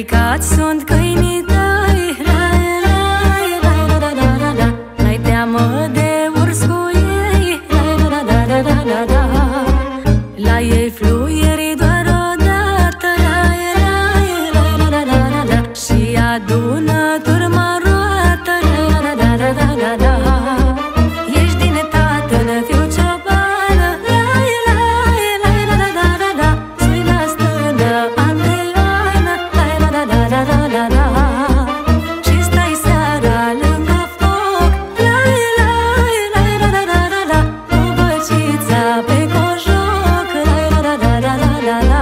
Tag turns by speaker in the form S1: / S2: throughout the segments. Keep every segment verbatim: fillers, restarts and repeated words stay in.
S1: Delicați sunt câinii tăi, la la la la la la la. N-ai teamă de urs cu ei, la la la la la la la. La ei fluierii doar odată, la la la la la la la. Și adună turma roată, la la la la la la la. Ești din tatăl fiu ciobană, la la la la la la la la. Sui la stână an de an, la la la la la la la la. Și stai seara lângă foc, la la la la la la la la. Cu bălcița pe cojoc, la la la la la la la.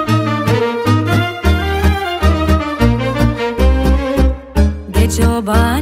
S1: Cioban